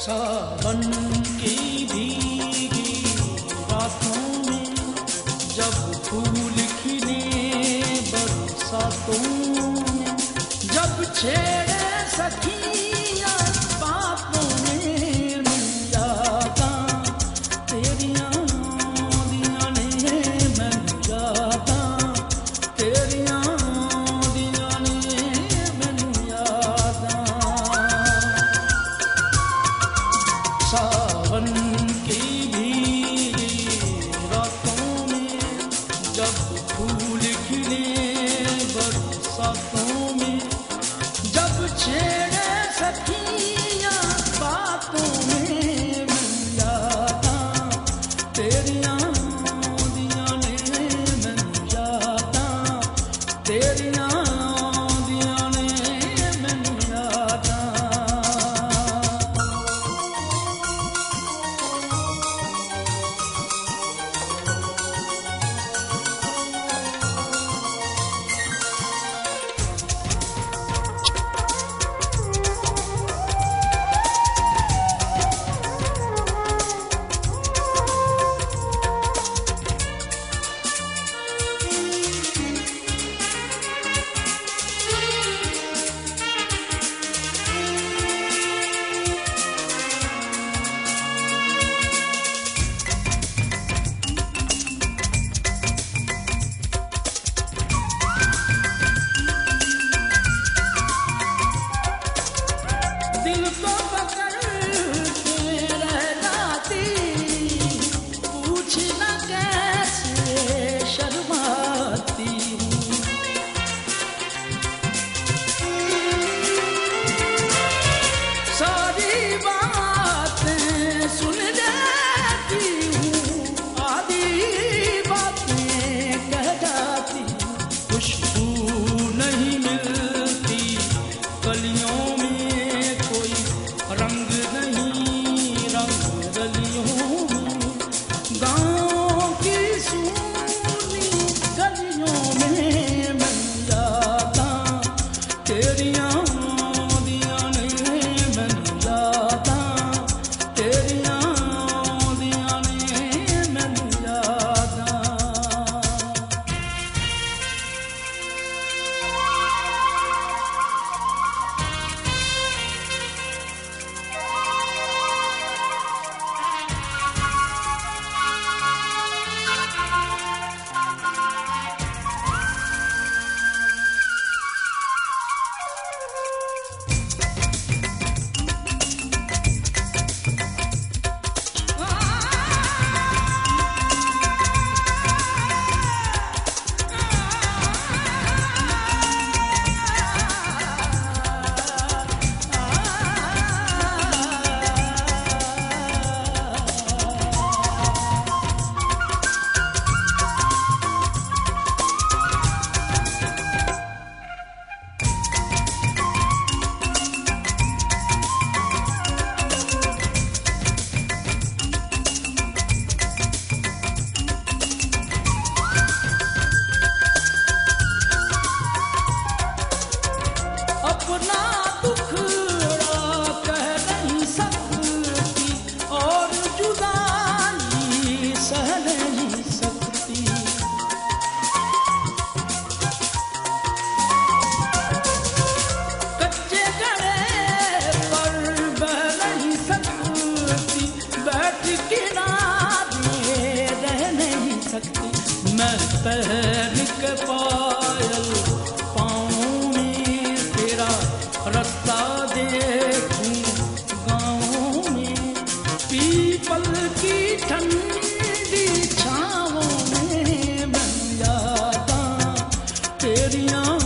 सावन की भीगी रातों में जब फूल खिले बरसातों में, जब छेड़े सखियां बातों में मिल जाता तेरियां दियां ने मैनू यादा, तेरियां दियां ने मैनू यादा। सावन की भीगी रातों में जब फूल खिले बरसातों में, जब छेड़े सखियां बातों में मिल जाता तेरियां दियां ने मैनू यादा, तेरियां दियां ने मैनू यादा। दिल को पकड़ के रह जाती, पूछना कैसे शर्माती हूँ। सारी बातें सुन लेती हूँ, आधी बातें कह जाती हूँ। खुशबू नहीं मिलती कलियों में, रंग नहीं रंग गलियों में, गाँव की सूनी गलियों में मिल जाता तेरियां दियां ने मैनू यादा, तेरियां दियां ने मैनू यादा। अपना दुखड़ा कह नहीं सकती और जुदाई सह नहीं सकती। कच्चे घड़े पर बह नहीं सकती, बैठ किनारे रह नहीं सकती। मैं पहन के पायल रास्ता देखूं गाँवों में, पीपल की ठंडी छाँवों में मिल जाता तेरियां